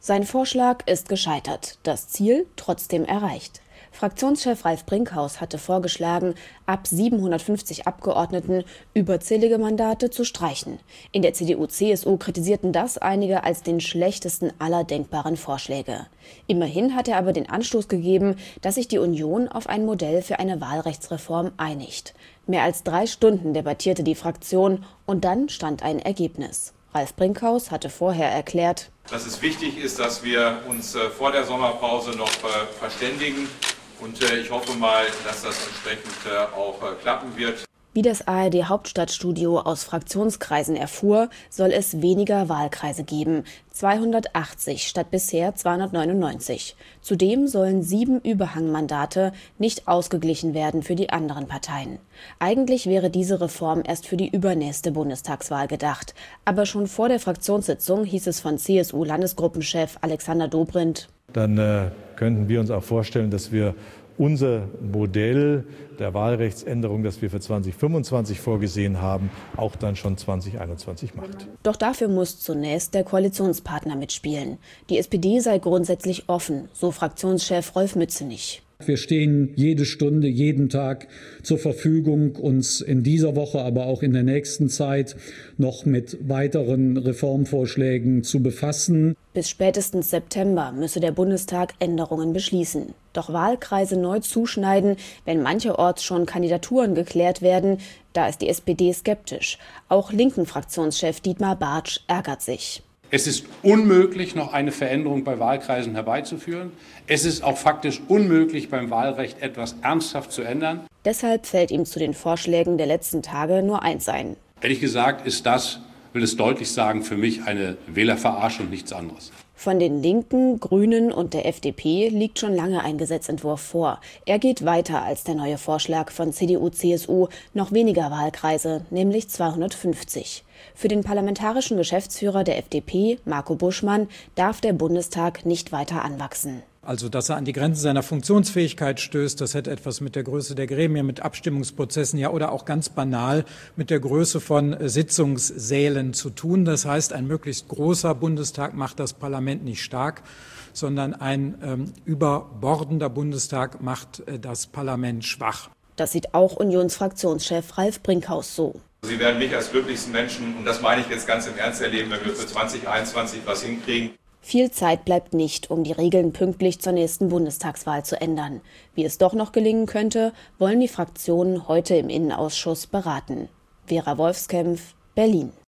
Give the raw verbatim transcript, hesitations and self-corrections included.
Sein Vorschlag ist gescheitert, das Ziel trotzdem erreicht. Fraktionschef Ralf Brinkhaus hatte vorgeschlagen, ab siebenhundertfünfzig Abgeordneten überzählige Mandate zu streichen. In der C D U C S U kritisierten das einige als den schlechtesten aller denkbaren Vorschläge. Immerhin hat er aber den Anstoß gegeben, dass sich die Union auf ein Modell für eine Wahlrechtsreform einigt. Mehr als drei Stunden debattierte die Fraktion und dann stand ein Ergebnis. Ralf Brinkhaus hatte vorher erklärt, dass es wichtig ist, dass wir uns vor der Sommerpause noch verständigen. Und ich hoffe mal, dass das entsprechend auch klappen wird. Wie das A R D-Hauptstadtstudio aus Fraktionskreisen erfuhr, soll es weniger Wahlkreise geben, zweihundertachtzig statt bisher zweihundertneunundneunzig. Zudem sollen sieben Überhangmandate nicht ausgeglichen werden für die anderen Parteien. Eigentlich wäre diese Reform erst für die übernächste Bundestagswahl gedacht. Aber schon vor der Fraktionssitzung hieß es von C S U-Landesgruppenchef Alexander Dobrindt: Dann äh, könnten wir uns auch vorstellen, dass wir unser Modell der Wahlrechtsänderung, das wir für zweitausendfünfundzwanzig vorgesehen haben, auch dann schon zweitausendeinundzwanzig macht. Doch dafür muss zunächst der Koalitionspartner mitspielen. Die S P D sei grundsätzlich offen, so Fraktionschef Rolf Mützenich. Wir stehen jede Stunde, jeden Tag zur Verfügung, uns in dieser Woche, aber auch in der nächsten Zeit noch mit weiteren Reformvorschlägen zu befassen. Bis spätestens September müsse der Bundestag Änderungen beschließen. Doch Wahlkreise neu zuschneiden, wenn mancherorts schon Kandidaturen geklärt werden, da ist die S P D skeptisch. Auch linken Fraktionschef Dietmar Bartsch ärgert sich. Es ist unmöglich, noch eine Veränderung bei Wahlkreisen herbeizuführen. Es ist auch faktisch unmöglich, beim Wahlrecht etwas ernsthaft zu ändern. Deshalb fällt ihm zu den Vorschlägen der letzten Tage nur eins ein. Ehrlich gesagt ist das, will es deutlich sagen, für mich eine Wählerverarschung, nichts anderes. Von den Linken, Grünen und der F D P liegt schon lange ein Gesetzentwurf vor. Er geht weiter als der neue Vorschlag von C D U C S U, noch weniger Wahlkreise, nämlich zweihundertfünfzig. Für den parlamentarischen Geschäftsführer der F D P, Marco Buschmann, darf der Bundestag nicht weiter anwachsen. Also, dass er an die Grenzen seiner Funktionsfähigkeit stößt, das hätte etwas mit der Größe der Gremien, mit Abstimmungsprozessen, ja, oder auch ganz banal mit der Größe von Sitzungssälen zu tun. Das heißt, ein möglichst großer Bundestag macht das Parlament nicht stark, sondern ein ähm, überbordender Bundestag macht äh, das Parlament schwach. Das sieht auch Unionsfraktionschef Ralf Brinkhaus so. Sie werden mich als glücklichsten Menschen, und das meine ich jetzt ganz im Ernst, erleben, wenn wir für zweitausendeinundzwanzig was hinkriegen. Viel Zeit bleibt nicht, um die Regeln pünktlich zur nächsten Bundestagswahl zu ändern. Wie es doch noch gelingen könnte, wollen die Fraktionen heute im Innenausschuss beraten. Vera Wolfskämpf, Berlin.